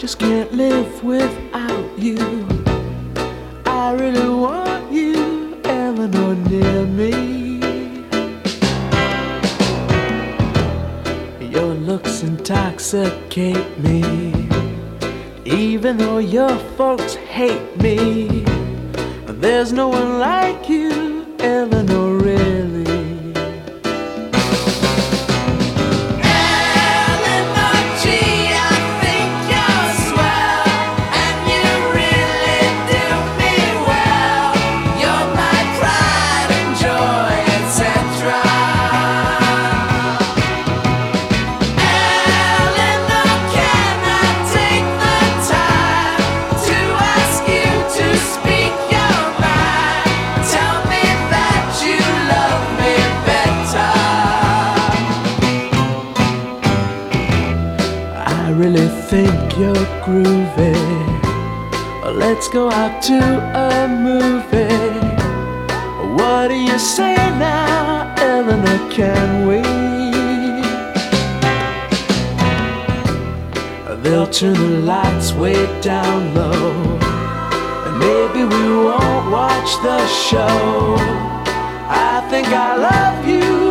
just can't live without you. I really want you, Eleanor, near me. Your looks intoxicate me, even though your folks hate me. There's no one like you, Eleanor, really. I really think you're groovy. Let's go out to a movie. What do you say now, Eleanor, can we? They'll turn the lights way down low, and maybe we won't watch the show. I think I love you,